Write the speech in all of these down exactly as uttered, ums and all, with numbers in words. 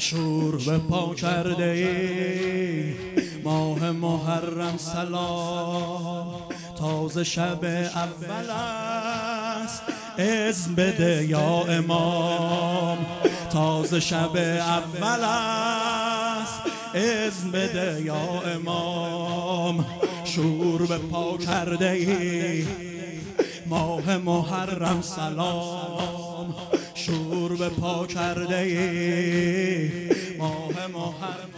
شور به پا کرده ای ماه محرم سلام. تازه شب اول است اذن بده یا امام. تازه شب اول است اذن بده یا امام. شور به پا کرده ای ماه محرم سلام. شور به پا کرده ای ماه محرم.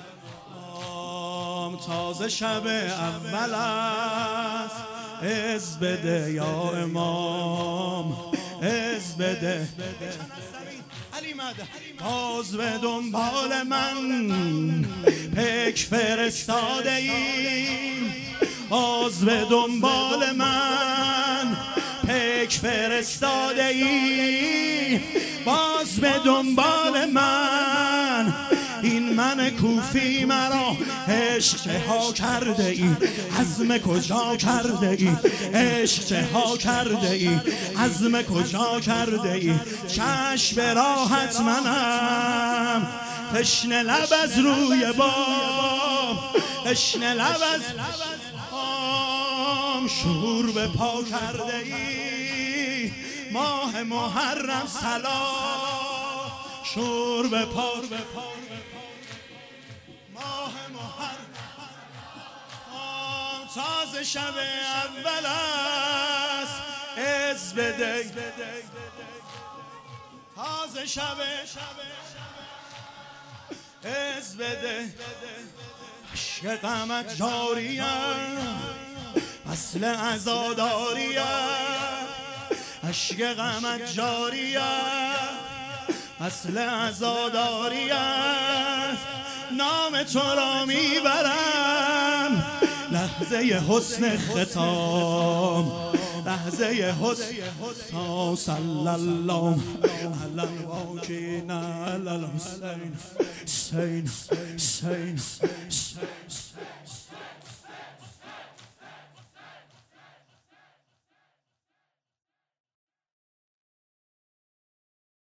تازه شب اول است اذن بده یا امام. اذن بده باز به دنبال من پیک فرستاده ای. باز به دنبال من پیک فرستاده ای. باز به دنبال من این من کوفی مرا عشق چه ها کرده ای. عزم کجا کرده ای. عشق چه ها کرده ای. عزم کجا کرده ای. چشم به راحت منم تشنه لب از روی بام. تشنه لب از بام. شور به پا کرده ای ماه محرم سلام. شور به پا ماه محرم. تازه شب اول است اذن بده. تازه شب اذن بده. عشق غمت جاریه اصل عزاداریه. عشق غمت جاریه اصل عزاداریه. نام تو را میبرم لحظه حسن ختام. لحظه حسن صلی الله علی الواکین علی الحسین. حسین حسین حسین